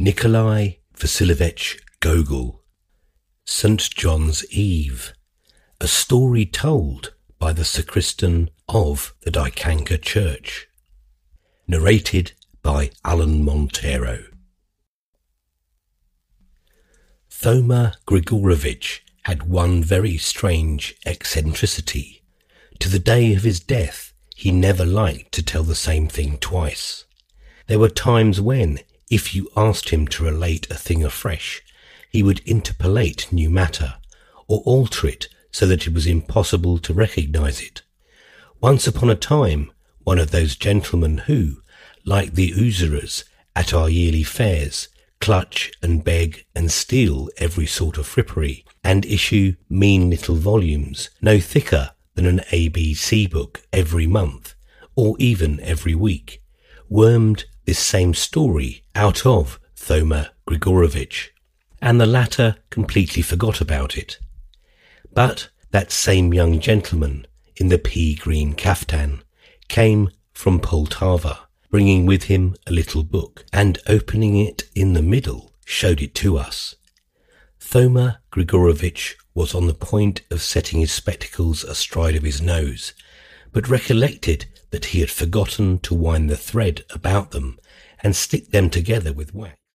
Nikolai Vasilievich Gogol, St. John's Eve, a story told by the sacristan of the Dikanka Church. Narrated by Alan Montero. Thoma Grigorovich had one very strange eccentricity. To the day of his death, he never liked to tell the same thing twice. There were times when, if you asked him to relate a thing afresh, he would interpolate new matter, or alter it so that it was impossible to recognize it. Once upon a time, one of those gentlemen who, like the usurers at our yearly fairs, clutch and beg and steal every sort of frippery, and issue mean little volumes, no thicker than an ABC book every month, or even every week, wormed this same story out of Thoma Grigorovich, and the latter completely forgot about it. But that same young gentleman in the pea-green kaftan came from Poltava, bringing with him a little book, and opening it in the middle, showed it to us. Thoma Grigorovich was on the point of setting his spectacles astride of his nose, but recollected that he had forgotten to wind the thread about them and stick them together with wax.